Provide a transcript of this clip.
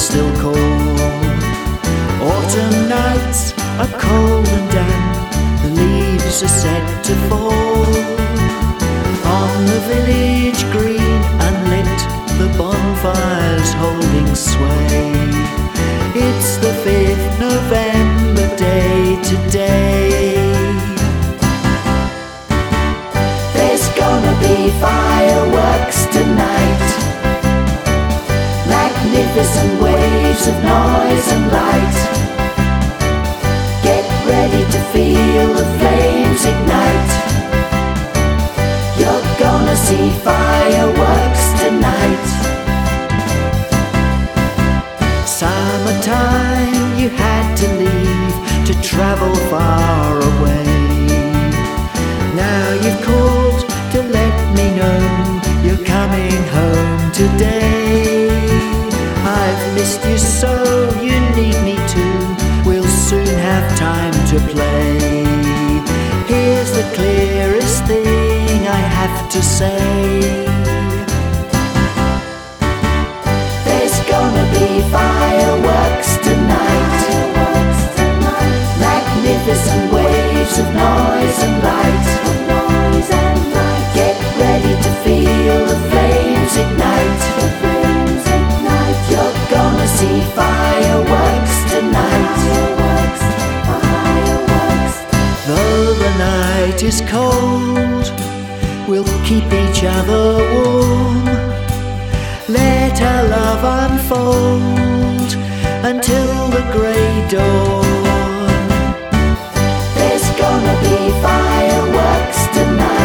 still cold. Autumn nights are cold and damp, the leaves are set to fall. On the village green unlit, the bonfire's holding sway. It's the 5th November day today. There's gonna be fireworks tonight, magnificent waves of noise and light. Get ready to feel the flames ignite. You're gonna see fireworks tonight. Summertime, you had to leave to travel far away. Now you've called to let me know you're coming home today. I've missed you so, you need me too. We'll soon have time to play. Here's the clearest thing I have to say. There's gonna be fireworks tonight, magnificent waves of noise and light. Get ready to feel the flames ignite. You're gonna see fireworks tonight. Though the night is cold, we'll keep each other warm. Let our love unfold until the grey dawn. There's gonna be fireworks tonight.